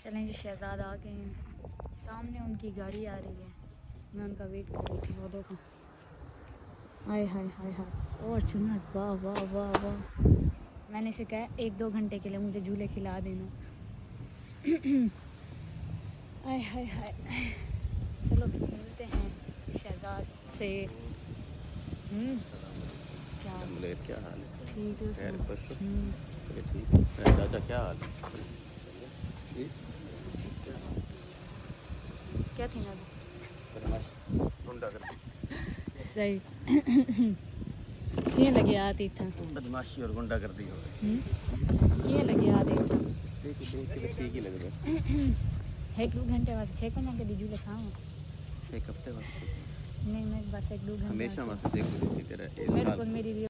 चलें जी, शहजाद आ गए हैं, सामने उनकी गाड़ी आ रही है, मैं उनका वेट कर रही थी। वो देखो, हाय हाय हाय हाय, और चुन्नट, वाह वाह वाह वाह। मैंने इसे कहा 1-2 घंटे के लिए मुझे झूले खिला देना। हाय हाय हाय। चलो मिलते हैं शहजाद से। क्या क्या हाल है? ठीक है खैर उसमें। खुश हो? चलिए ठीक है। चाचा क्या हाल है? ठीक। क्या थी ना बदमाश गुंडा कर सही। किए लगे आती था, बदमाशी और गुंडा कर दी हो किए लगे आते था। देख के ठीक ही लग रहा है। 1-2 घंटे बाद 6 बजे के झूले खाऊँ। एक हफ्ते बाद नहीं, मैं बस 1-2 घंटे हमेशा बाद वहाँ से देख तेरा मेरे को मेरी